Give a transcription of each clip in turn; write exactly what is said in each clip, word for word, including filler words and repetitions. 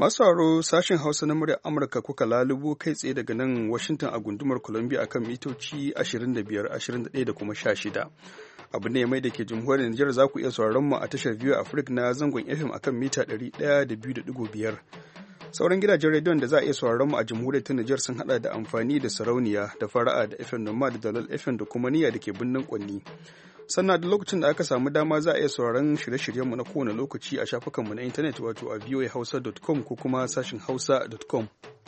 Masu sauraro sashen Hausa na muryar Amurka kuka lalubo kai tsaye daga nan Washington a gundumar Columbia akan mitoci ashirin da biyar, ashirin da ɗaya da kuma sha shida. Abu ne mai da ke jamhuriyar Nijar za ku iya sauraron mu a tashar Viewer Africa na zangon F M akan mita ɗari ɗaya da biyu da ɗigo biyar. Sauran gidajen rediyon da za a iya sauraron mu a jamhuriyar ta Nijar sun hada da amfani da sarauniya da fara'a da F M Noma da Dalal F M da kuma niyya da ke birnin Kwanni. Sannan da lokacin da aka samu dama za a iya sauraron shirye-shiryenmu na kowane lokaci a shafukanmu na intanet wato a voa hausa dot com ko kuma sashin hausa dot com.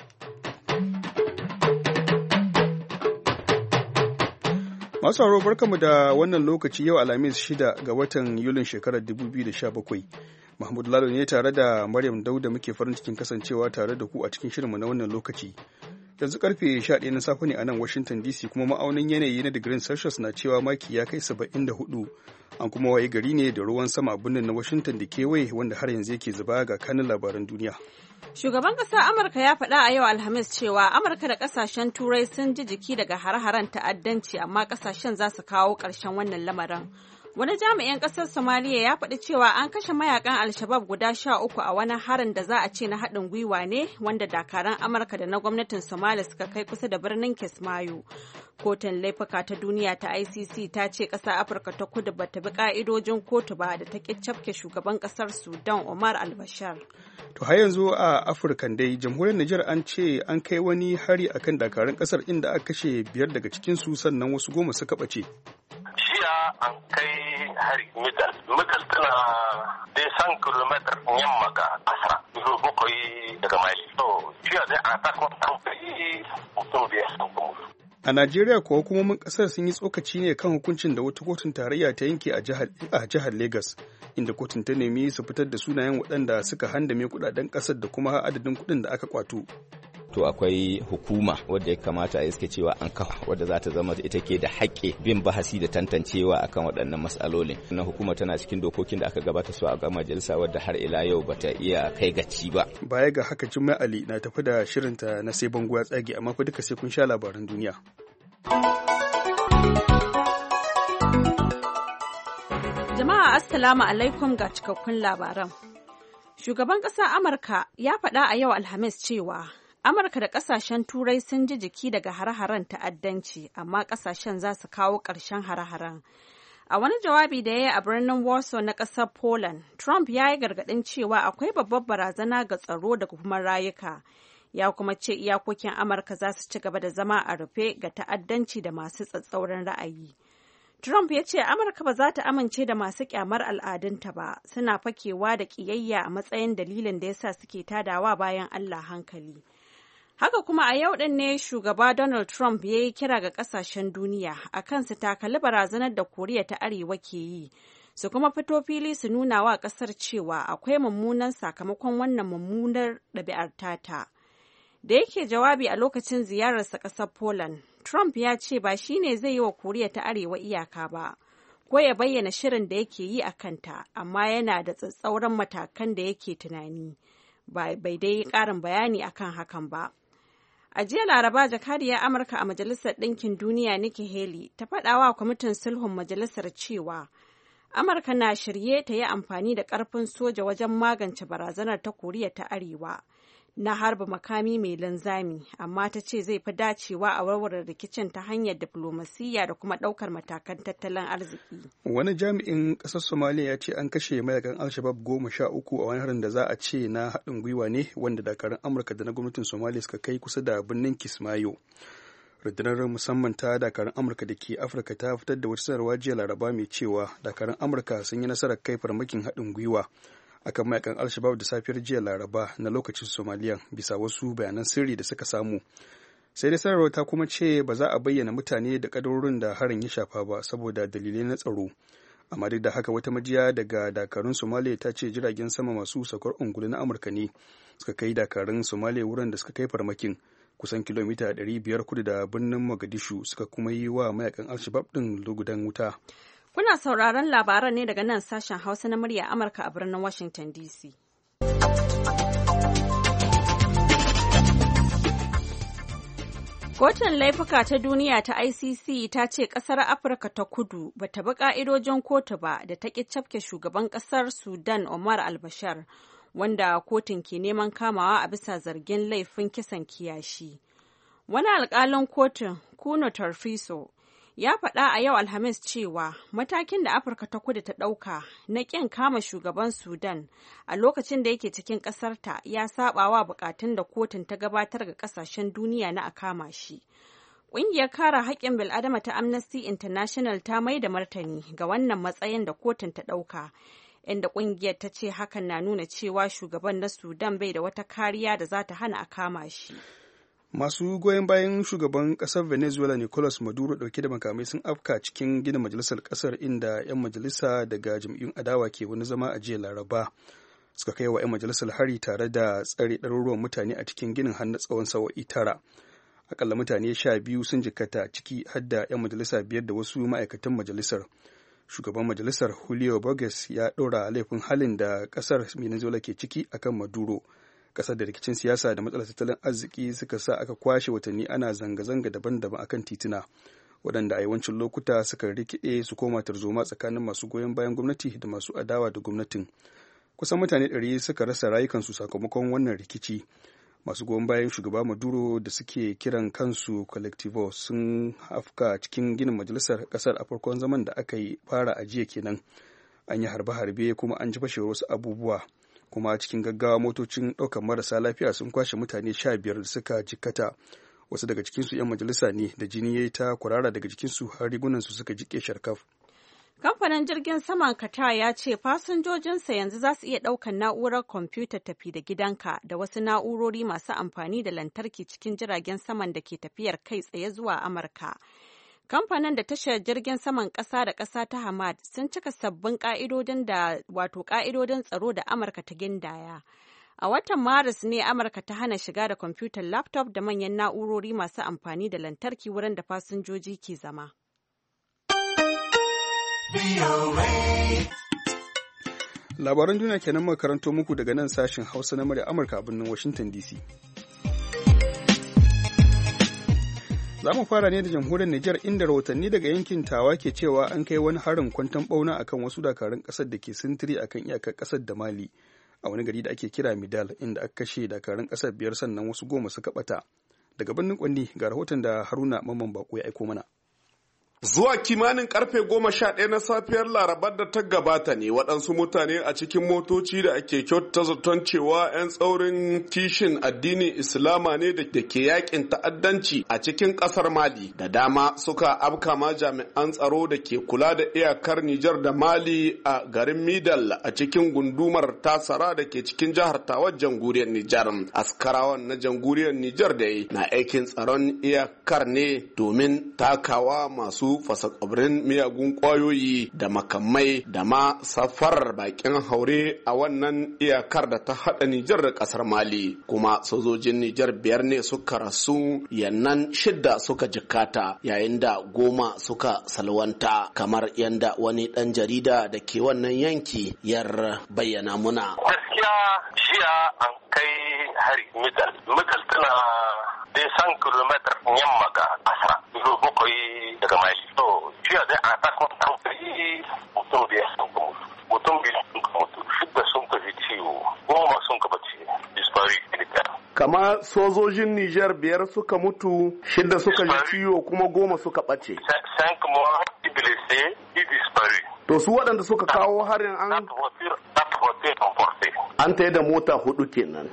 Masu sauraro barkamu da wannan lokaci yau Alhamis shida ga watan Yulin shekarar dubu biyu da sha bakwai. Mahmud Lalo ne tare da Maryam Dauda muke farin cikin kasancewa tare da ku a cikin shirinmu na wannan lokaci. Yanzu karfe sha ɗaya na safe ne a nan Washington D C kuma ma'aunin yanayi na digirin Celsius na cewa maki ya kai saba'in da hudu. An kuma waye gari ne da ruwan sama a birnin na Washington da kewaye wanda har yanzu yake zuba ga kanin labaran duniya. Shugaban ƙasar Amurka ya faɗa a yau Alhamis cewa Amurka da ƙasashen Turai sun ji jiki daga hare-haren ta'addanci amma ƙasashen za su kawo ƙarshen wannan lamarin. Wani jami'in ƙasar Somaliya ya faɗi cewa an kashe mayakan Al-Shabab guda sha uku a wani harin da za a ce na haɗin gwiwa ne wanda dakaran Amurka da na gwamnatin Somalia suka kai kusa da birnin Kismayo. Kotun laifuka ta duniya ta I C C ta ce ƙasar Afirka ta kudu ba ta bi ƙa'idojin kotu ba da ta ƙi cafke shugaban ƙasar Sudan Omar al-Bashir. To har yanzu a Afirkan dai jamhuriyar Nijar an ce an kai wani hari akan dakarun ƙasar inda aka kashe biyar daga cikinsu sannan wasu goma suka ɓace. Jiya an kai hari Midal. Midal tana dai san kilomitar yamma ga Asra. Zuwa bakwai daga Mali. To, jiya dai a takon an kai mutum biyar sun kuma. A Najeriya kuwa hukumomin ƙasar sun yi tsokaci ne kan hukuncin da wata kotun tarayya ta yanke a jihar Legas, inda kotun ta nemi su fitar da sunayen waɗanda suka handame kuɗaɗen ƙasar da kuma adadin kuɗin da aka kwato. To akwai hukuma wadda ya kamata a iske cewa an kafa wadda za ta zama ita ke da haƙƙi bin bahasi da tantancewa akan waɗannan matsalolin. Wannan hukuma tana cikin dokokin da aka gabata su a ga majalisa wadda har ila yau bata iya kai gaci ba. Baya ga haka Jummai Ali na tafi da shirinta na sai bango ya tsage amma fa duka sai kun sha labaran duniya. Jama'a assalamu alaikum ga cikakkun labaran. Shugaban ƙasar Amurka ya faɗa a yau Alhamis cewa Amurka da ƙasashen Turai sun ji jiki daga hare-haren ta'addanci, amma ƙasashen za su kawo ƙarshen hare-haren. A wani jawabi da ya yi a birnin Warsaw na ƙasar Poland, Trump ya yi gargaɗin cewa akwai babbar barazana ga tsaro da kuma rayuka. Ya kuma ce iyakokin Amurka za su ci gaba da zama a rufe ga ta'addanci da masu tsatsauran ra'ayi. Trump ya ce Amurka ba za ta amince da masu kyamar al'adunta ba, suna fakewa da ƙiyayya a matsayin dalilin da ya sa suke tadawa bayan Allah hankali. Haka kuma a yau ɗin ne shugaba Donald Trump ya yi kira ga ƙasashen duniya a kan su takali barazanar da Koriya ta Arewa ke yi, su kuma fito fili su nuna wa ƙasar cewa akwai mummunan sakamakon wannan mummunar ɗabi'ar tata. Da yake jawabi a lokacin ziyararsa ƙasar Poland, Trump ya ce ba shi ne zai yi wa Koriya ta Arewa iyaka ba, ko ya bayyana shirin da yake yi a kanta, amma yana da tsatsauran matakan da yake tunani. Bai dai ƙarin bayani akan hakan ba. A jiya Laraba jakadiyar Amurka a Majalisar Ɗinkin Duniya Nikki Haley ta faɗa wa kwamitin sulhun majalisar cewa Amurka na shirye ta yi amfani da ƙarfin soja wajen magance barazanar ta Koriya ta Arewa na harba makami mai linzami, amma ta ce zai fi dacewa a warware rikicin ta hanyar diflomasiyya da kuma ɗaukar matakan tattalin arziki. Wani jami'in ƙasar Somaliya ya ce an kashe mayakan Al-Shabab goma sha uku a wani harin da za a ce na haɗin gwiwa ne wanda dakarun Amurka da na gwamnatin Somaliya suka kai kusa da birnin Kismayo. Rundunar musamman ta dakarun Amurka da ke Afirka ta fitar da wata sanarwa jiya Laraba mai cewa dakarun Amurka sun yi nasarar kai farmakin haɗin gwiwa akan mayakan Al-Shabab da safiyar jiya Laraba na lokacin Somaliya bisa wasu bayanan sirri da suka samu. Sai dai sanarwar ta kuma ce ba za a bayyana mutane da kadarorin da harin ya shafa ba saboda dalilai na tsaro. Amma duk da haka wata majiya daga dakarun Somaliya ta ce jiragen sama masu saukar ungulu na Amurka ne suka kai dakarun Somaliya wurin da suka kai farmakin kusan kilomita ɗari biyar kudu da birnin Mogadishu suka kuma yi wa mayakan Al-Shabab ɗin lugudan wuta. Kuna sauraron labaran ne daga nan sashen Hausa na murya Amurka a birnin Washington D C. Kotun laifuka ta duniya ta I C C ta ce ƙasar Afirka ta kudu ba ta bi ƙa'idojin kotu ba da ta ƙi cafke shugaban ƙasar Sudan Omar al-Bashir, wanda kotun ke neman kamawa a bisa zargin laifin kisan kiyashi. Wani alkalin kotun, Kuno Tarfiso, ya faɗa a yau Alhamis cewa matakin da Afirka ta Kudu ta ɗauka na ƙin kama shugaban Sudan a lokacin da yake cikin ƙasarta ya saɓawa buƙatun da kotun ta gabatar ga ƙasashen duniya na a kama shi. Ƙungiyar kare haƙƙin bil'adama ta Amnesty International ta mai da martani ga wannan matsayin da kotun ta ɗauka, inda ƙungiyar ta ce hakan na nuna cewa shugaban na Sudan bai da wata kariya da za ta hana a kama shi. Masu goyon bayan shugaban ƙasar Venezuela Nicolas Maduro ɗauke da makamai sun afka cikin gina majalisar ƙasar, inda 'yan majalisa daga jam'iyyun adawa ke wani zama a jiya Laraba. Suka kai wa 'yan majalisar hari tare da tsare ɗaruruwan mutane a cikin ginin har na tsawon sa'o'i tara. Akalla mutane sha biyu sun jikkata, ciki har da 'yan majalisa biyar da wasu ma'aikatan majalisar. Shugaban majalisar Julio Borges ya ɗora laifin halin da ƙasar Venezuela ke ciki akan Maduro. Ƙasar da rikicin siyasa da matsalar tattalin arziki suka sa aka kwashe watanni ana zanga-zanga daban-daban akan tituna, waɗanda a yawancin lokuta suka rikide su koma tarzoma tsakanin masu goyon bayan gwamnati da masu adawa da gwamnatin. Kusan mutane ɗari suka rasa rayukansu sakamakon wannan rikici. Masu goyon bayan shugaba Maduro da suke kiran kansu Colectivo sun hafka cikin ginin majalisar ƙasar a farkon zaman da aka yi fara a jiya kenan. An yi harbe-harbe kuma an ji fashewar wasu abubuwa. Kuma cikin gaggawa motocin ɗaukar marasa lafiya sun kwashe mutane sha biyar da suka jikkata. Wasu daga cikinsu 'yan majalisa ne da jini ya yi ta kwarara daga jikinsu har rigunansu suka jiƙe sharkaf. Kamfanin jirgin saman Qatar ya ce fasinjojinsa yanzu za su iya ɗaukar na'urar kwamfutar tafi da gidanka da wasu na'urori masu amfani da lantarki cikin jiragen saman da ke tafiyar kai tsaye zuwa Amurka. Kamfanin da tashar jirgin saman ƙasa da ƙasa ta Hamad sun cika sabbin ƙa'idodin da wato ƙa'idodin tsaro da Amurka ta gindaya. A watan Maris ne Amurka ta hana shiga da kwamfutar laptop da manyan na'urori masu amfani da lantarki wurin da fasinjoji ke zama. Labaran duniya kenan muka karanto muku daga nan sashen Hausa na murya Amurka a birnin Washington D C. Za mu fara ne da jamhuriyar Nijar, inda rahotanni daga yankin Tawa ke cewa an kai wani harin kwanton ɓauna akan wasu dakarun ƙasar da ke sintiri akan iyakar ƙasar da Mali a wani gari da ake kira Midal, inda aka kashe dakarun ƙasar biyar sannan wasu goma suka ɓata. Daga birnin Kwanni ga rahoton da Haruna Mamman Bako ya aiko mana. Zuwa kimanin karfe goma sha ɗaya na safiyar Larabar da ta gabata ne waɗansu mutane a cikin motoci da ake kyauta zaton cewa 'yan tsaurin kishin addinin Islama ne da ke yakin ta'addanci a cikin ƙasar Mali da dama suka afka ma jami'an tsaro da ke kula da iyakar Nijar da Mali a garin Midal a cikin gundumar Tasara da ke cikin jihar Tawar jamhuriyar Nijar. Askarawan na jamhuriyar Nijar da na aikin tsaron iyakar ne domin takawa masu fasakobrin miyagun kwayoyi da makamai da ma safarar bakin haure a wannan iyakar da ta hada Nijar da kasar Mali. Kuma sojojin Nijar biyar ne suka rasu, yannan shidda suka jikata yayin da goma suka salwanta, kamar yanda wani dan jarida da ke wannan yanki yar bayyana muna. Gaskiya jiya an kai hari Midal. Midal tana dai san kilometer yamma ga Asra, kilo bakwai daga Mali. To jiya dai a takon an kai mutum biyar sun ka mutu, mutum biyar sun ka mutu, shidda sun ka ji ciwo, goma sun ka bace dispari militaire. Kama sojojin Nijar biyar suka mutu, shidda suka ji ciwo kuma goma suka bace. Cinq mois blessé, dix disparu. To su waɗanda suka kawo harin an an ta da mota hudu kenan.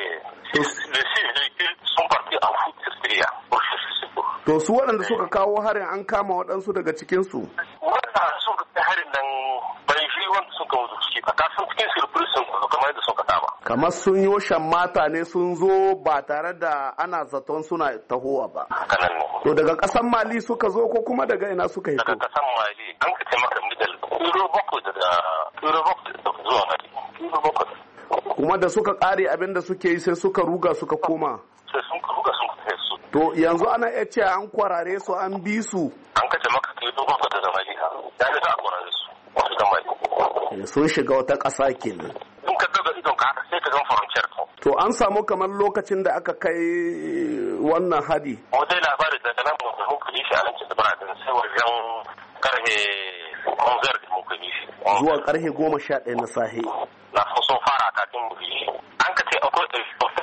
To su waɗanda suka kawo harin an kama waɗansu daga cikinsu. Wanda suka kai harin nan bai shi wanda suka mutu ciki ba, kasan cikin sirfiri sun kuma kamar yadda suka taba. Kamar sun yi shan mata ne sun zo ba tare da ana zaton suna tahowa ba. Hakanan ne. To daga ƙasar Mali suka zo ko kuma daga ina suka hito? Daga ƙasar Mali an ka ce maka Midal. Kiro bakwai daga Kiro bakwai daga zuwa Mali. Kiro bakwai. Kuma da suka ƙare abin da suke yi sai suka ruga suka koma. Sai sun ruga sun kai su. To yanzu ana iya cewa an kwarare su an bi su. An kace maka Kiro bakwai daga Mali ha. Ya ne za a kwarare su. Wasu da Mali. Sun shiga wata ƙasa kenan. In ka daga idon ka haka sai ka gan faranciyar ka. To an samu kamar lokacin da aka kai wannan hadi. Mu dai labari daga nan mun muka yi shi a nan cikin Bradin sai wajen karhe Konzar da muka yi shi. Zuwa karhe goma sha ɗaya na sahe. Na so sun fara kafin mu yi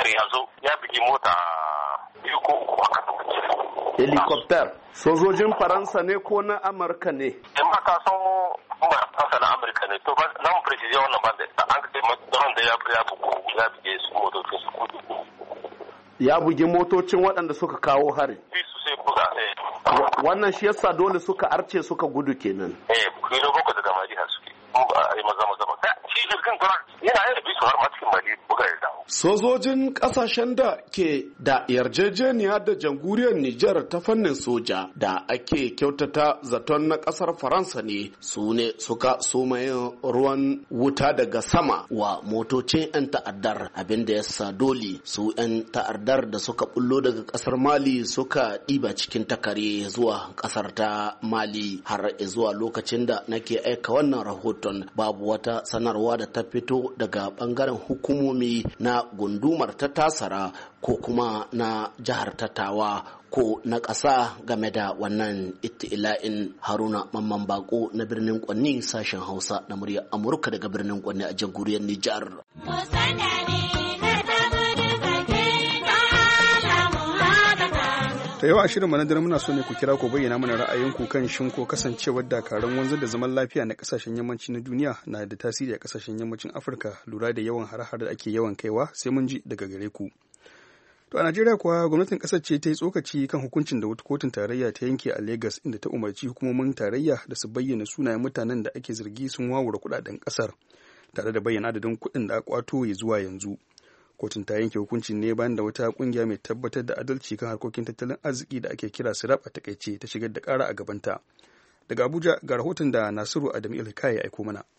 yanzu ya bugi mota biyu ko uku aka helicopter sojojin faransa ne ko na amurka ne in ma ka san ba faransa na amurka ne to na mu precision wannan ba da an ka don da ya ya bugu ya buge su motocin su kudu ya bugi motocin waɗanda suka kawo hari su sai buga eh wannan shi yasa dole suka arce suka gudu kenan eh kilo bako daga Mali har suke ba ai maza maza ba shi jirgin kuma yana yin bisu har ma cikin Mali buga ya dawo sojojin kasashen da ke da yarjejeniya da jamhuriyar Nijar ta fannin soja da ake kyautata zaton na kasar Faransa ne su ne suka somayin ruwan wuta daga sama wa motocin 'yan ta'addar abinda ya sa dole su 'yan ta'addar da suka bullo daga kasar Mali suka ɗiba cikin takare zuwa kasar ta Mali har zuwa lokacin da nake aika wannan rahoton babu wata sanarwa da ta fito daga bangaren hukumomi na gundumar ta tasara ko kuma na jihar tattawa ko na ƙasa game da wannan ittila'in. Haruna Mamman Bako na birnin Kwanni, sashen Hausa na muryar Amurka daga birnin Kwanni a jamhuriyar Nijar. ta yau a shirin manadar muna so ne ku kira ku bayyana mana ra'ayinku kan shin ko kasancewar dakarun wanzar da zaman lafiya na kasashen yammaci na duniya na da tasiri a kasashen yammacin Afirka lura da yawan hare-hare da ake yawan kaiwa, sai mun ji daga gare ku. To a Najeriya kuwa gwamnatin kasar ce ta yi tsokaci kan hukuncin da wata kotun tarayya ta yanke a Lagos inda ta umarci hukumomin tarayya da su bayyana sunayen mutanen da ake zargi sun wawura kudaden kasar tare da bayyana adadin kuɗin da aka kwato ya zuwa yanzu. Kotun ta yanke hukuncin ne bayan da wata kungiya mai tabbatar da adalci kan harkokin tattalin arziki da ake kira sirap a takaice ta shigar da kara a gabanta. Daga Abuja ga rahoton da Nasiru Adamu Ilhika ya aiko mana.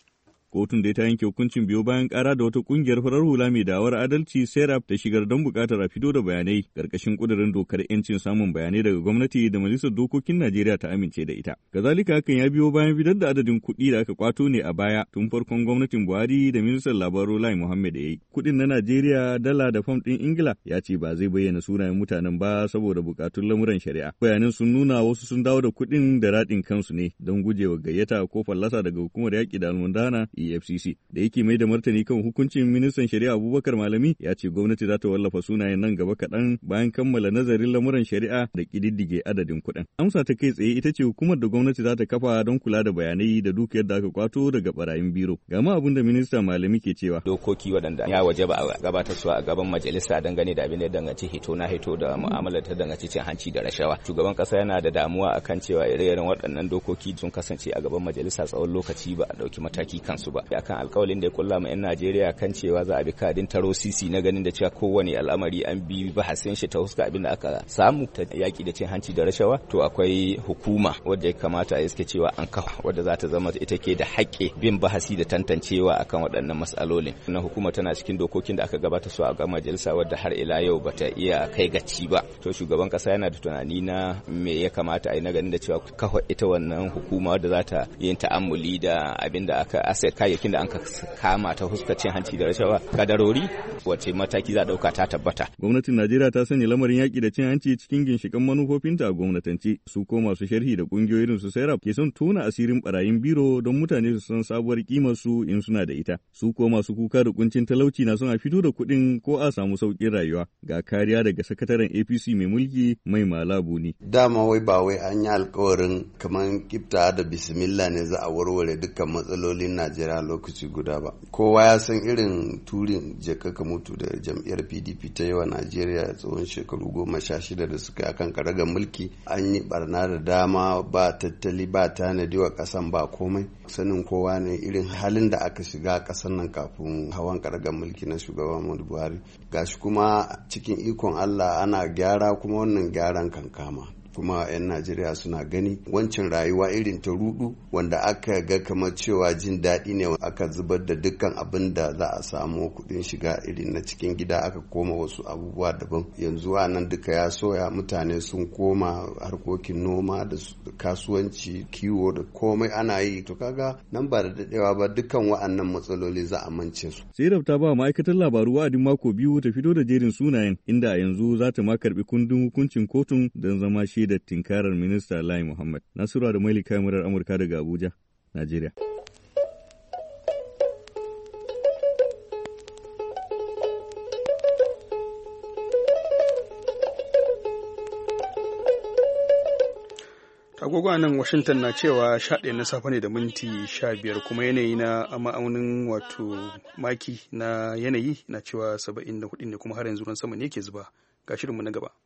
Kotun da ta yanke hukuncin biyo bayan kara da wata kungiyar farar hula mai dawar adalci serap ta shigar don bukatar a fito da bayanai karkashin kudirin dokar yancin samun bayanai daga gwamnati da majalisar dokokin Najeriya ta amince da ita. Kazalika hakan ya biyo bayan fitar da adadin kuɗi da aka kwato ne a baya tun farkon gwamnatin Buhari da ministan labaru Lai Muhammad ya yi. Kuɗin na Najeriya, dala da fam ɗin Ingila ya ce ba zai bayyana sunayen mutanen ba saboda bukatun lamuran shari'a. Bayanan sun nuna wasu sun dawo da kuɗin da raɗin kansu ne don gujewa gayyata ko fallasa daga hukumar yaƙi da almundana E F C C. Da yake mai da martani kan hukuncin ministan shari'a Abubakar Malami ya ce gwamnati za ta wallafa sunayen nan gaba kaɗan bayan kammala nazarin lamuran shari'a da ƙididdige adadin kuɗin. Amsa ta kai tsaye ita ce hukumar da gwamnati za ta kafa don kula da bayanai da dukiyar da aka kwato daga barayin biro. Ga ma abin da minista Malami ke cewa. Dokoki waɗanda ya waje ba a gabatar su a gaban majalisa dangane da abin da ya danganci hito na hito da mu'amalar ta danganci cin hanci da rashawa. Shugaban ƙasa yana da damuwa akan cewa ire-iren waɗannan dokoki sun kasance a gaban majalisa tsawon lokaci ba a ɗauki mataki kansu ba. Akan alƙawalin da ya kulla ma 'yan Najeriya kan cewa za a bi kadin taro sisi na ganin da cewa kowane al'amari an bi bahasin shi ta huska abin da aka samu ta yaƙi da cin hanci da rashawa, to akwai hukuma wadda ya kamata a iske cewa an kafa wadda za ta zama ita ke da haƙƙi bin bahasi da tantancewa akan waɗannan matsalolin. Wannan hukuma tana cikin dokokin da aka gabata su a ga majalisa wadda har ila yau bata iya kai gaci ba. To shugaban ƙasa yana da tunani na me ya kamata a yi na ganin da cewa kafa ita wannan hukuma wadda za ta yin ta'ammuli da abin da aka asset kayayyakin da an kama ta huskacin hanci da rashawa kadarori wace mataki za a dauka ta tabbata. Gwamnatin Najeriya ta sanya lamarin yaki da cin hanci cikin ginshikan manufofinta a gwamnatance. Su ko masu sharhi da kungiyoyin su Serap ke son tona asirin barayin biro don mutane su san sabuwar kimar su in suna da ita. Su ko masu kuka da kuncin talauci na son a fito da kuɗin ko a samu sauƙin rayuwa. Ga kariya daga sakataren A P C mai mulki Mai Malabu ne. Dama wai ba wai an yi alkawarin kamar kifta da bismillah ne za a warware dukkan matsalolin Najeriya lokaci guda ba. Kowa ya san irin turin jeka ka mutu da jam'iyyar P D P ta yi wa Najeriya tsawon shekaru goma sha shida da suka yi akan karagar mulki. An yi barna da dama, ba tattali ba tanadi wa kasan ba komai. Sanin kowa ne irin halin da aka shiga a kasan nan kafin hawan karagar mulki na shugaban Muhammadu Buhari. Gashi kuma cikin ikon Allah ana gyara, kuma wannan gyaran kan kama. Kuma 'yan Najeriya suna gani wancan rayuwa irin ta rudu wanda aka ga kamar cewa jin daɗi ne, aka zubar da dukkan abin da za a samu kuɗin shiga irin na cikin gida, aka koma wasu abubuwa daban. Yanzu a nan duka ya soya, mutane sun koma harkokin noma da kasuwanci, kiwo da komai ana yi. To kaga nan ba da daɗewa ba dukkan wa'annan matsaloli za a mance su. Serap ta ba ma'aikatar labaru wa'adin mako biyu ta fito da jerin sunayen, inda a yanzu za ta ma karɓi kundin hukuncin kotun don zama shi da tinkarar minista Lai Muhammad. Nasiru da Maili kamarar Amurka daga Abuja, Najeriya. agogo nan Washington na cewa sha ɗaya na safe ne da minti sha biyar kuma yanayi na ma'aunin wato maki na yanayi na cewa saba'in da hudu ne kuma har yanzu ruwan sama ne ke zuba. Ga shirinmu na gaba.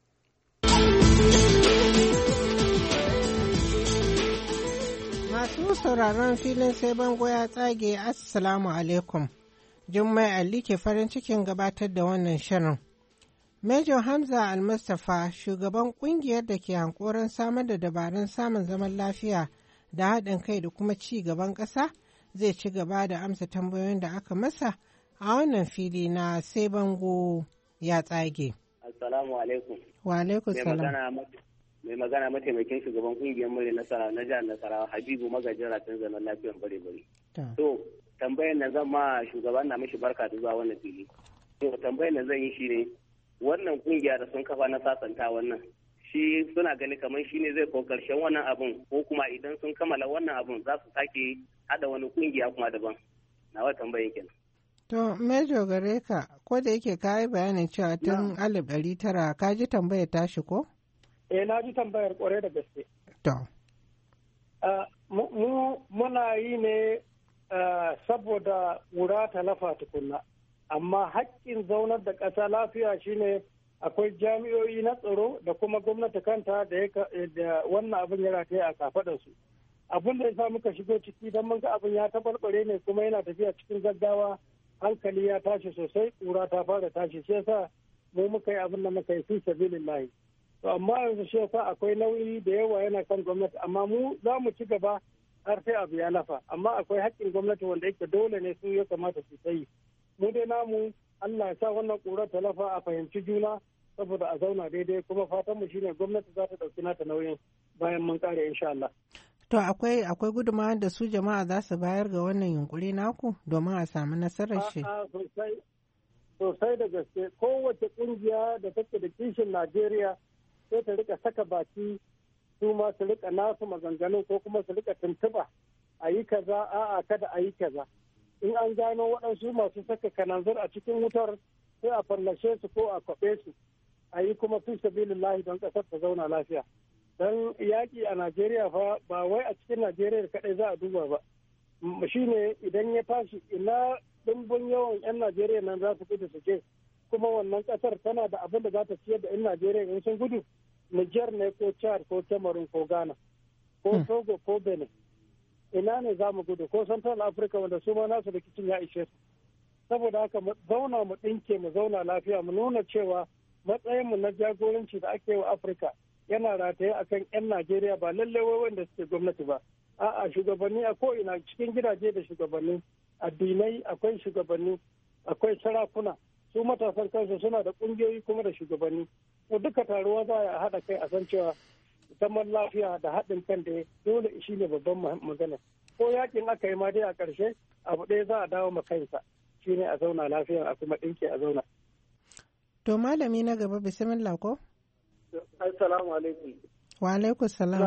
Masu sauraron filin sai bango ya tsage Assalamu alaikum. Jummai Ali ke farin cikin gabatar da wannan shirin. Major Hamza Al-Mustapha, shugaban kungiyar da ke hankoron samar da dabarun samun zaman lafiya da haɗin kai da kuma ci gaban ƙasa, zai ci gaba da amsa tambayoyin da aka masa a wannan fili na sai bango ya tsage. Assalamu alaikum. Wa alaikum salam. Mai magana mataimakin shugaban kungiyar mure nasara na jihar Nasarawa Habibu magajin ratin zaman lafiyar bare bare. To tambayar na zan ma shugaban na mishi barka da zuwa wannan fili. To tambayar na zan yi shi ne wannan kungiya da sun kafa na sasanta wannan shi suna gani kamar shi ne zai ko karshen wannan abun ko kuma idan sun kammala wannan abun za su sake hada wani kungiya kuma daban. Nawa tambayar kenan. To Major gare ka ko da yake ka yi bayanin cewa tun alif ɗari tara ka ji tambayar tashi ko? Eh na ji tambayar kwarai da gaske. To. Mu muna yi ne saboda wura ta lafa tukunna. Amma haƙƙin zaunar da ƙasa lafiya shine akwai jami'o'i na tsaro da kuma gwamnati kanta da wannan abin ya rataya a kafaɗarsu. Abin da ya sa muka shigo ciki don mun ga abin ya tabarbare ne kuma yana tafiya cikin gaggawa hankali ya tashi sosai ƙura ta fara tashi shi yasa mu muka yi abin da muka yi fi sabilillahi. To amma yanzu shi yasa akwai nauyi da yawa yana kan gwamnati amma mu za mu ci gaba har sai abu ya lafa amma akwai haƙƙin gwamnati wanda yake dole ne su ya kamata su yi. Mu dai namu Allah ya sa wannan ƙura ta lafa a fahimci juna saboda a zauna daidai kuma fatan mu shine gwamnati za ta ɗauki nata nauyin bayan mun kare insha Allah. To akwai akwai gudunmawar da su jama'a za su bayar ga wannan yunkuri naku domin a samu nasarar shi. Sosai sosai da gaske kowace ƙungiya da take da kishin Najeriya sai ta rika saka baki su ma su rika nasu maganganu ko kuma su rika tuntuɓa a yi kaza a'a kada a yi kaza. In an gano waɗansu masu saka kananzir a cikin wutar sai a fallashe su ko a kwaɓe su a yi kuma fi sabilillahi don ƙasar ta zauna lafiya. Don yaƙi a Najeriya fa ba wai a cikin Najeriya kaɗai za a duba ba. Shi ne idan ya tashi ina ɗimbin yawan 'yan Najeriya nan za su gudu su je kuma wannan ƙasar tana da abin da za ta ciyar da 'yan Najeriya in sun gudu Niger ne ko Chad ko Cameroon ko Ghana ko Togo ko Benin. Ina ne za mu gudu ko Central Africa wanda su ma nasu rikicin ya ishe su. Saboda haka mu zauna mu ɗinke mu zauna lafiya mu nuna cewa matsayinmu na jagoranci da ake wa Afirka yana rataye akan 'yan Najeriya ba lallai wai wanda suke gwamnati ba. A'a shugabanni a ko'ina cikin gidaje da shugabanni addinai akwai shugabanni akwai sarakuna su matasan kansu suna da ƙungiyoyi kuma da shugabanni. To duka taruwa za a haɗa kai a san cewa zaman lafiya da haɗin kan da dole shi ne babban magana. Ko yakin aka yi ma dai a ƙarshe abu ɗaya za a dawo ma kansa shi ne a zauna lafiya a kuma ɗinke a zauna. To malami na gaba bismillah ko? Assalamu alaikum. Wa alaikum salam.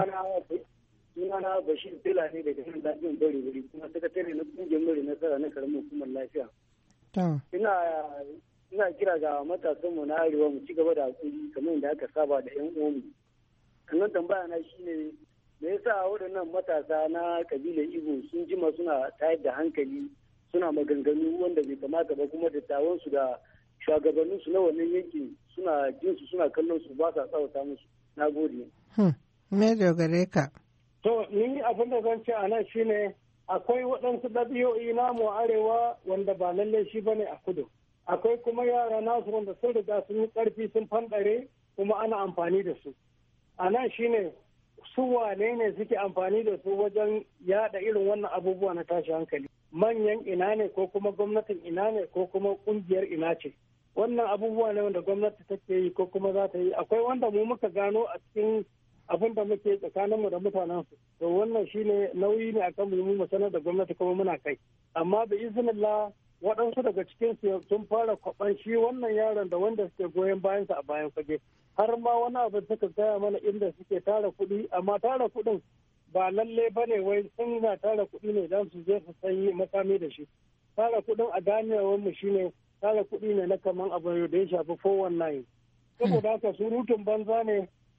Sunana Bashir Bila ne daga nan dajin Bari Bari kuma sakatare na kungiyar Mure Nasara na karamin hukumar lafiya. Ina ina kira ga matasan mu na arewa mu ci gaba da hakuri kamar yadda aka saba da yan uwanmu. Sannan tambaya na shine me yasa waɗannan matasa na kabilar Igbo sun jima suna tayar da hankali suna maganganu wanda bai kamata ba kuma dattawan su da shugabannin su na wannan yankin suna jin su suna kallon su ba sa tsawata musu. Na gode. Me dogare ka? To ni abin da zan ce a nan shine akwai waɗansu ɗabi'o'i namu arewa wanda ba lallai shi bane a kudu. Akwai kuma yara nasu wanda sun riga sun yi ƙarfi sun fanɗare kuma ana amfani da su. A nan shine su wane ne suke amfani da su wajen yaɗa irin wannan abubuwa na tashi hankali. Manyan ina ne ko kuma gwamnatin ina ne ko kuma ƙungiyar ina ce. Wannan abubuwa ne wanda gwamnati take yi ko kuma za ta yi. Akwai wanda mu muka gano a cikin abin da muke tsakaninmu da mutanensu. To wannan shine nauyi ne akan mu mu sanar da gwamnati kuma muna kai. Amma bi iznillah waɗansu daga cikin su sun fara kwaban shi wannan yaron da wanda suke goyon bayansa a bayan fage. Har ma wani abu suka gaya mana inda suke tara kuɗi amma tara kuɗin ba lalle ba ne wai sun na tara kuɗi ne don su je su sayi makami da shi. Tara kuɗin a ganewar mu shine tara kuɗi ne na kaman abu da ya shafi four one nine. Saboda haka surutun banza ne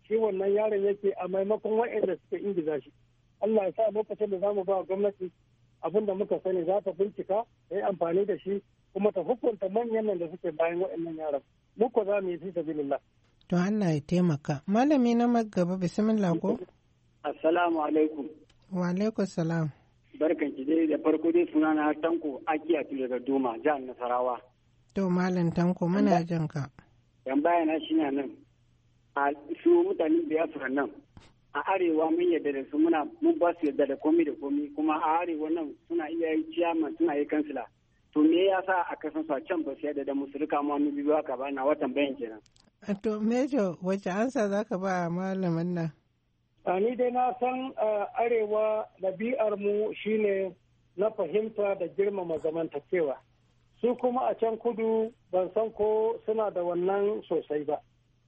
shi wannan yaron yake a maimakon waɗanda suke ingiza shi. Allah ya sa lokacin da zamu ba gwamnati abin da muka sani za ta bincika ta yi amfani da shi kuma ta hukunta manyan nan da suke bayan waɗannan yaran. Mu ko za mu yi fi sabilillah. To Allah ya taimaka. Malami na magaba bismillah ko? Assalamu alaikum. Wa alaikum salam. Barkan ki dai da farko dai suna na Tanko Akiya daga Doma, jihar Nasarawa. To Malam Tanko muna jin ka. Yan bayana shi ne nan. A su mutanen Biafra nan a arewa mun yadda da su muna mun ba su yadda da komi da komi kuma a arewa nan suna iya yi ciyaman suna yi kansila. To me ya sa a kasan su a can ba su yadda da musu rika ma mu biyu haka ba na watan bayan kenan. To Mejo wace ansa za ka ba malamin nan? Ni dai na san arewa ɗabi'ar mu shine na fahimta da girmama zamantakewa. Su kuma a can kudu ban san ko suna da wannan sosai ba.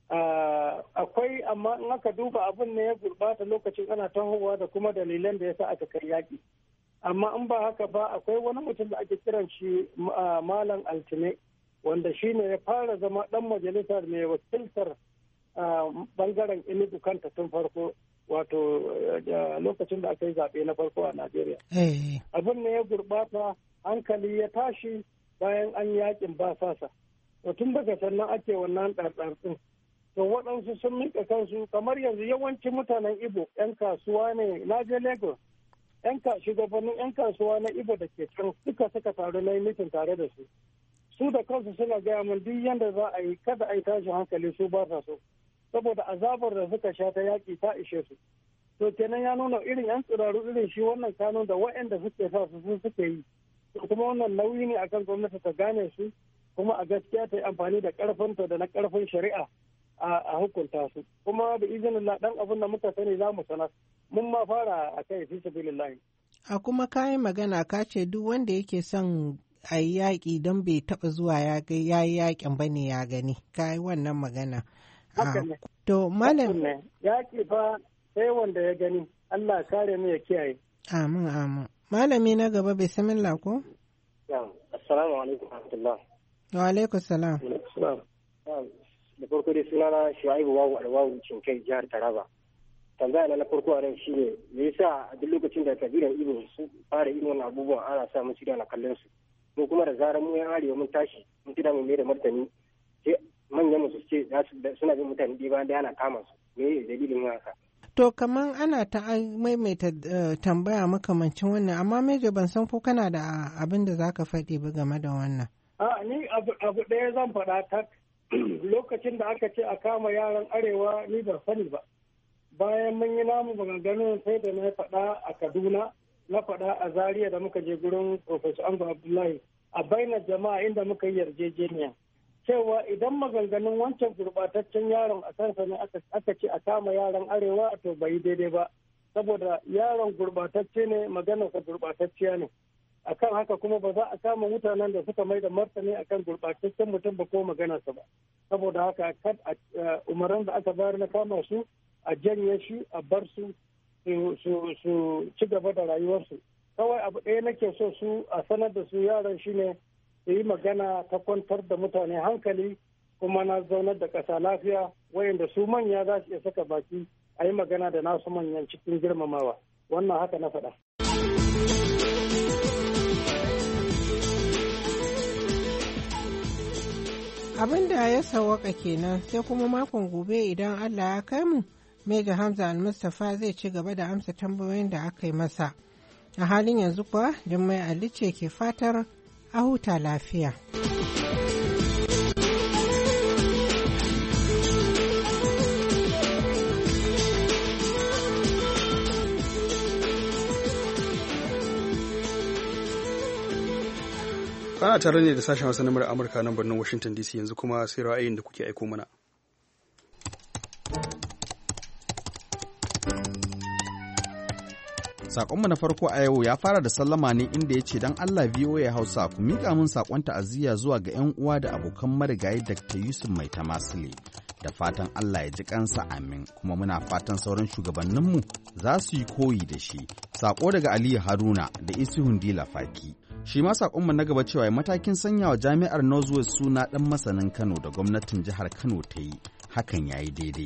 Akwai amma in aka duba abin ne ya gurbata lokacin ana tahowa da kuma dalilan da ya sa aka kai yaƙi. Amma in ba haka ba akwai wani mutum da ake kiran shi Malam Altine. Wanda shi ne ya fara zama ɗan majalisar mai wakiltar bangaren Enugu kanta tun farko wato lokacin da aka yi zaɓe na farko a Najeriya. Abin ne ya gurɓata hankali ya tashi bayan an yakin basasa. To tun daga sannan ake wannan ɗarɗarɗin. To waɗansu sun miƙa kansu kamar yanzu yawancin mutanen Igbo 'yan kasuwa ne na je Lagos. 'Yan shugabannin 'yan kasuwa na Igbo da ke can suka suka taru na yi mitin tare da su. Su da kansu suna gaya min duk yadda za a yi kada a yi tashin hankali su ba sa so saboda azabar da suka sha ta yaƙi ta ishe su. To kenan ya nuna irin yan tsiraru irin shi wannan kanun da waɗanda suke sa su sun suke yi. Kuma wannan nauyi ne akan gwamnati ta gane su kuma a gaskiya ta yi amfani da ƙarfinta da na ƙarfin shari'a a hukunta su. Kuma da izinin ɗan abin da muka sani za mu sanar. Mun ma fara a kai fi sabilillahi. A kuma kayan magana ka ce duk wanda yake son a yi yaƙi don bai taɓa zuwa ya yi yaƙin ba ne ya gani ka yi wannan magana. To malam yaƙi fa sai wanda ya gani Allah kare mu ya kiyaye. Amin amin. Malami na gaba bai samilla ko? Assalamu alaikum warahmatullah. Wa alaikum salam. Da farko dai sunana Shu'aibu Wawu Alwawu Cinkai jihar Taraba. Tambaya na na farko a nan shi ne me yasa a duk lokacin da kabilan Igbo sun fara yin wannan abubuwan ana sa musu da na kallon su. Mu kuma da zarar mu yan arewa mun tashi mun tida mu mai da martani sai manyan musu ce suna bin mutane ɗaya bayan da ana kama su me dalilin haka. To kaman ana ta maimaita tambaya makamancin wannan amma Mejo ban san ko kana da abin da zaka faɗi ba game da wannan. A ni abu ɗaya zan faɗa ta lokacin da aka ce a kama yaran arewa ni ban sani ba. Bayan mun yi namu maganganun sai da na faɗa a Kaduna na faɗa a Zaria da muka je gurin Professor Ango Abdullahi a bainar jama'a inda muka yi yarjejeniya cewa idan maganganun wancan gurbataccen yaron a kansa ne aka ce a kama yaran arewa to bai daidai ba saboda yaron gurbatacce ne maganarsa gurbatacciya ne akan haka kuma ba za a kama mutanen da suka mai da martani akan gurbataccen mutum ba ko maganarsa ba saboda haka umaran da aka bayar na kama su a janye shi a bar su su ci gaba da rayuwarsu kawai abu ɗaya nake so su a sanar da su yaran shine su yi magana ta kwantar da mutane hankali kuma na zaunar da ƙasa lafiya wayanda su manya za su iya saka baki a yi magana da nasu manyan cikin girmamawa wannan haka na faɗa. Abin da ya sawaka kenan sai kuma makon gobe idan Allah ya kai mu Meja Hamza Al-Mustapha zai ci gaba da amsa tambayoyin da aka yi masa. A halin yanzu kuwa Jummai Ali ce ke fatar a huta lafiya. Ana tare ne da sashen Hausa na murar Amurka nan birnin Washington D C yanzu kuma sai ra'ayin da kuke aiko mana. Sakonmu na farko a yau ya fara da sallama ne inda ya ce don Allah V O A Hausa ku miƙa min sakon ta'aziyya zuwa ga 'yan uwa da abokan marigayi Dakta Yusuf Mai Tamasile. Da fatan Allah ya ji kansa amin kuma muna fatan sauran shugabanninmu za su yi koyi da shi. Sako daga Aliyu Haruna da Isihun Dila Faki. Shi ma sakonmu na gaba cewa matakin sanyawa jami'ar Northwest suna ɗan masanin Kano da gwamnatin jihar Kano ta yi hakan ya yi daidai.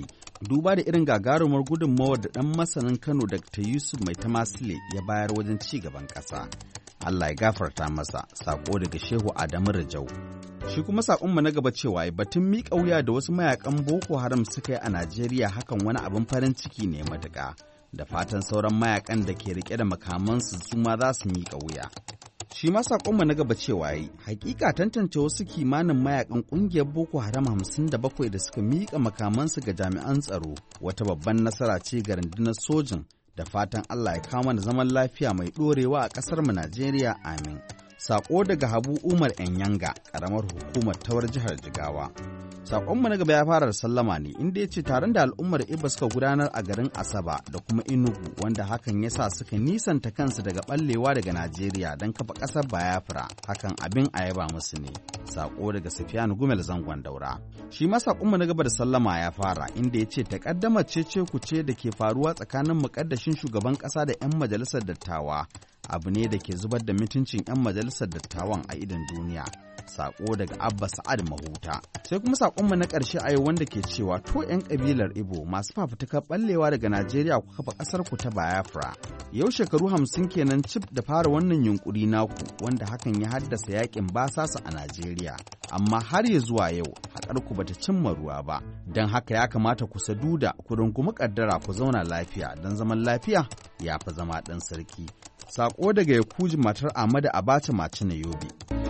duba da irin gagarumar gudunmawar da ɗan masanin Kano Dakta Yusuf Maitamasile ya bayar wajen ci gaban ƙasa. Allah ya gafarta masa, sako daga Shehu Adamu Rajau. Shi kuma saƙonmu na gaba cewa batun miƙa wuya da wasu mayakan Boko Haram suka yi a Najeriya hakan wani abin farin ciki ne matuƙa, da fatan sauran mayakan da ke riƙe da makamansu su ma za su miƙa wuya. Shi ma saƙonmu na gaba cewa yi, hakika tantance wasu kimanin mayakan ƙungiyar Boko Haram hamsin da bakwai da suka miƙa makamansu ga jami'an tsaro wata babban nasara ce ga rundunar sojin, da fatan Allah ya kawo mana zaman lafiya mai ɗorewa a ƙasarmu Najeriya, amin. Sako daga Habu Umar Yanga, ƙaramar hukumar Tawar jihar Jigawa. Sakonmu na gaba ya fara da sallama ne, inda ya ce taron da al'ummar Iba suka gudanar a garin Asaba da kuma Enugu, wanda hakan ya sa suka nisanta kansu daga ɓallewa daga Najeriya don kafa ƙasar Biafra, hakan abin a yaba musu ne. Sako daga Sufiyanu Gumel Zangon Daura. Shi ma sakonmu na gaba da sallama ya fara, inda ya ce takaddamar cece kuce da ke faruwa tsakanin muƙaddashin shugaban ƙasa da 'yan majalisar dattawa abu ne da ke zubar da mutuncin 'yan majalisar dattawan a idon duniya. Sako daga Abba Sa'ad Mahuta. Sai kuma sakonmu na ƙarshe a yau wanda ke cewa to 'yan ƙabilar Ibo masu fafutukar ɓallewa daga Najeriya ku kafa ƙasar ku ta Biafra. Yau shekaru hamsin kenan cif da fara wannan yunkuri naku, wanda hakan ya haddasa yakin basasa a Najeriya. Amma har ya zuwa yau haƙar ku bata cimma ruwa ba. Don haka ya kamata ku saduda ku rungumi ƙaddara ku zauna lafiya, don zaman lafiya ya fi zama ɗan sarki. Sako daga Yakuji matar Ahmadu Abacha Mace na Yobe.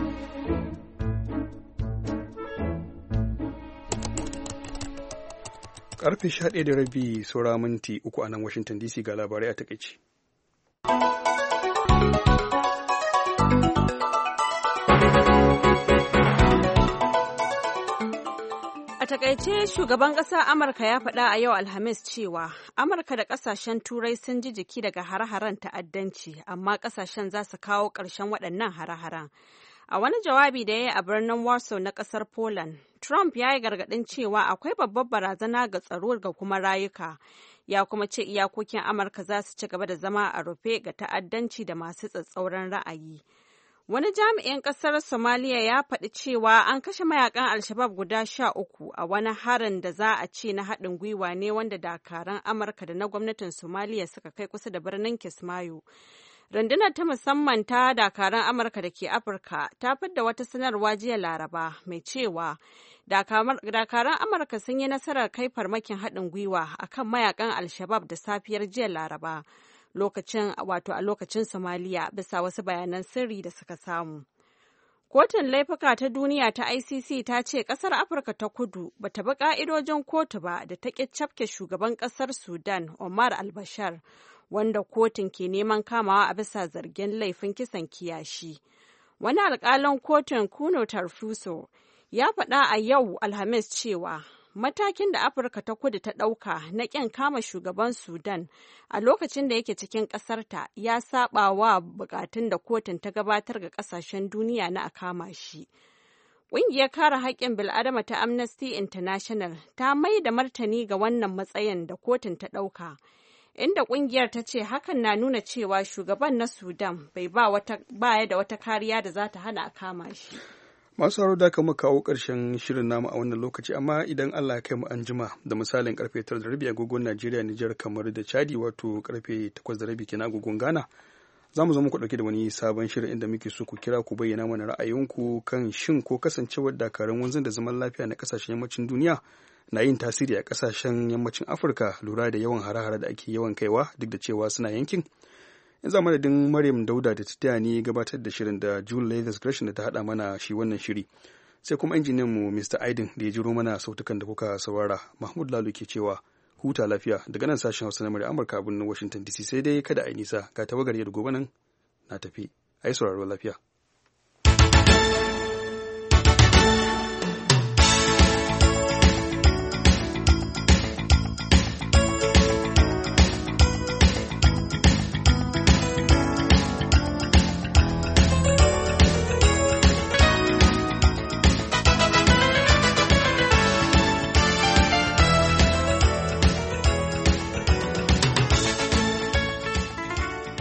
Karfe sha ɗaya da rabi saura minti uku a nan Washington D C ga labarai a takaici. A takaice shugaban ƙasar Amurka ya faɗa a yau Alhamis cewa Amurka da ƙasashen Turai sun ji jiki daga hare-haren ta'addanci, amma ƙasashen za su kawo ƙarshen waɗannan hare-haren. A wani jawabi da ya yi a birnin Warsaw na ƙasar Poland, Trump ya yi gargaɗin cewa akwai babbar barazana ga tsaro ga kuma rayuka. Ya kuma ce iyakokin Amurka za su ci gaba da zama a rufe ga ta'addanci da masu tsatsauran ra'ayi. Wani jami'in ƙasar Somaliya ya faɗi cewa an kashe mayakan Al-Shabab guda sha uku a wani harin da za a ce na haɗin gwiwa ne wanda dakaran Amurka da na gwamnatin Somaliya suka kai kusa da birnin Kismayo. Rundunar ta musamman ta dakaran Amurka da ke Afirka ta fidda wata sanarwa jiya Laraba mai cewa dakaran Amurka sun yi nasarar kai farmakin haɗin gwiwa akan mayakan Al-Shabab da safiyar jiya Laraba. lokacin wato a lokacin Somaliya bisa wasu bayanan sirri da suka samu. Kotun laifuka ta duniya ta I C C ta ce kasar Afirka ta Kudu bata bi ka'idojin kotu ba da ta ƙi cafke shugaban kasar Sudan Omar al-Bashir, wanda kotun ke neman kamawa a bisa zargin laifin kisan kiyashi. Wani alƙalin kotun Kuno Tarfuso ya faɗa a yau Alhamis cewa matakin da Afirka ta Kudu ta ɗauka na ƙin kama shugaban Sudan a lokacin da yake cikin ƙasarta ya saba wa buƙatun da kotun ta gabatar ga ƙasashen duniya na a kama shi. Ƙungiyar kare haƙƙin bil'adama ta Amnesty International ta mai da martani ga wannan matsayin da kotun ta ɗauka, inda ƙungiyar ta ce hakan na nuna cewa shugaban na Sudan bai ba ya da wata kariya da za ta hana a kama shi. Masu haro da kama kawo ƙarshen shirin namu a wannan lokaci, amma idan Allah ya kai mu an jima da misalin karfe tara da rabi agogon Najeriya, Nijar, kamar da Chadi, wato karfe takwas da rabi kenan agogon Ghana, za mu zo muku ɗauke da wani sabon shirin inda muke so ku kira ku bayyana mana ra'ayinku kan shin ko kasancewar dakarun wanzan da zaman lafiya na ƙasashen yammacin duniya na yin tasiri a ƙasashen yammacin Afirka, lura da yawan hare-hare da ake yawan kaiwa duk da cewa suna yankin. Yanzu a madadin Maryam Dauda da ta taya ni gabatar da shirin da June Leathers Gresham da ta haɗa mana shi wannan shiri, sai kuma injiniyan mu Mister Aidin da ya jiro mana sautukan da kuka saurara. Mahmud Lalu ke cewa huta lafiya daga nan sashen Hausa na murya Amurka a birnin Washington D C, sai dai kada a yi nisa ga tawagar yadda gobe nan na tafi. A yi sauraro lafiya.